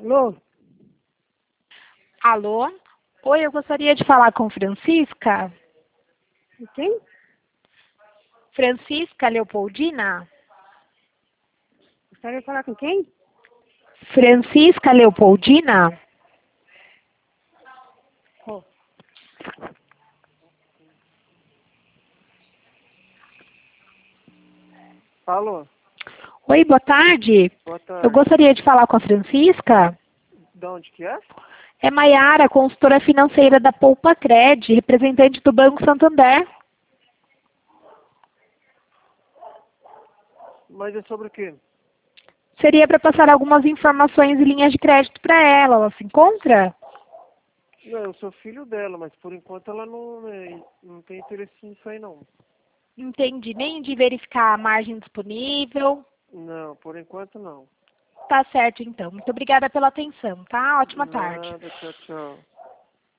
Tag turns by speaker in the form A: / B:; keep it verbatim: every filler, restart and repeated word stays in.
A: Alô?
B: Alô? Oi, eu gostaria de falar com Francisca.
A: Quem?
B: Francisca Leopoldina?
A: Gostaria de falar com quem?
B: Francisca Leopoldina?
A: Oh. Alô?
B: Oi, boa tarde.
A: Boa tarde.
B: Eu gostaria de falar com a Francisca.
A: De onde que é?
B: É Maiara, consultora financeira da Poupa Cred, representante do Banco Santander.
A: Mas é sobre o quê?
B: Seria para passar algumas informações e linhas de crédito para ela. Ela se encontra?
A: Não, eu sou filho dela, mas por enquanto ela não, é, não tem interesse nisso aí não.
B: Entendi. Nem de verificar a margem disponível.
A: Não, por enquanto não.
B: Tá certo, então. Muito obrigada pela atenção, tá? Ótima tarde.
A: Nada, tchau, tchau.